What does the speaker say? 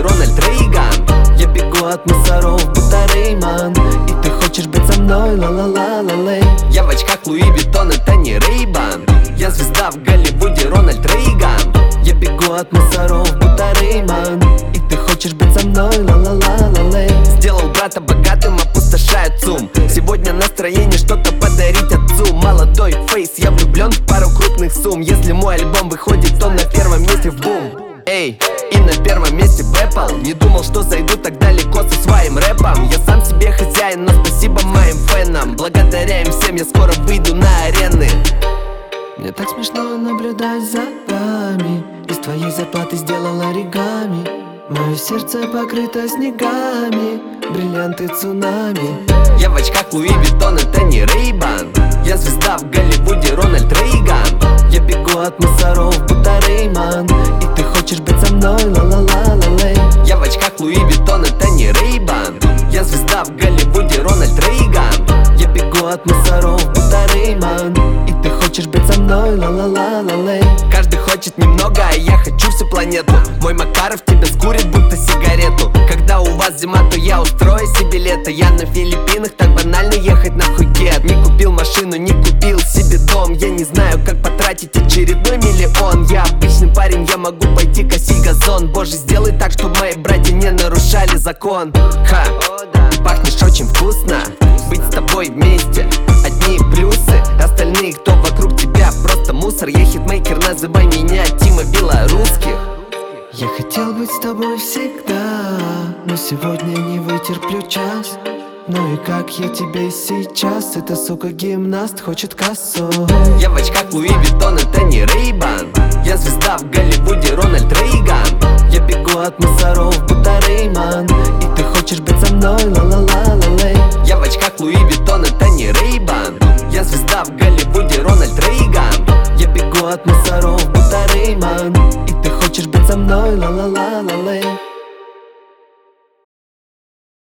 Рональд Рейган. Я бегу от мусоров, будто Рейман, и ты хочешь быть со мной, ла-ла-ла-ла-лей. Я в очках Луи Виттон, это не Рейбан. Я звезда в Голливуде, Рональд Рейган. Я бегу от мусоров, будто Рейман, и ты хочешь быть со мной, ла-ла-ла-ла-лей. Сделал брата богатым, опустошает сумм. Сегодня настроение что-то подарить отцу. Молодой фейс, я влюблен в пару крупных сумм. Если мой альбом выходит, то на первом месте в бум. Эй, и на первом месте в Apple. Не думал, что зайду так далеко со своим рэпом. Я сам себе хозяин, но спасибо моим фенам. Благодаря им всем я скоро выйду на арены. Мне так смешно наблюдать за вами. Из твоей зарплаты сделал оригами. Мое сердце покрыто снегами, бриллианты цунами. Я в очках Луи Виттон, это не Рейбан. Я звезда в Голливуде, Рональд Рейган. Я бегу от мусоров, будто Рейман, и ты хочешь быть со мной, ла-ла-ла-ла-лей. Я в очках Луи Виттон, это не Рейбан. Я звезда в Голливуде, Рональд Рейган. Я бегу от мусоров, будто Рейман, и ты хочешь быть со мной, ла-ла-ла-ла-лей. Каждый хочет немного, а я хочу всю планету. Мой Макаров тебя скурит, будто сигарету. Когда у вас зима, то я устрою себе лето. Я на Филиппинах, так банально ехать на Пхукет. Не купил машину, не купил себе дом. Я не знаю, как потратить очередной миллион. Я обычный парень, я могу пойти косить газон. Боже, сделай так, чтобы мои братья не нарушали закон. Ха, пахнешь очень вкусно, быть с тобой вместе одни плюсы. Остальные, кто вокруг тебя, просто мусор. Я хитмейкер, называй меня Тима Белорусских. Я хотел быть с тобой всегда, но сегодня не вытерплю час. Ну и как я тебе сейчас? Эта сука гимнаст хочет кассу. Я в очках Луи Виттон, это не Рейбан. Я звезда в Голливуде, Рональд Рейган. Я бегу от мусоров, будто Рейман, и ты хочешь быть со мной, ла-ла-ла-ла-лей. Я в очках Луи Виттон, это не Рейбан. Я звезда в Голливуде, Рональд Рейган. Я бегу от мусоров, будто Рейман, и ты хочешь быть со мной, ла-ла-ла-ла-лей.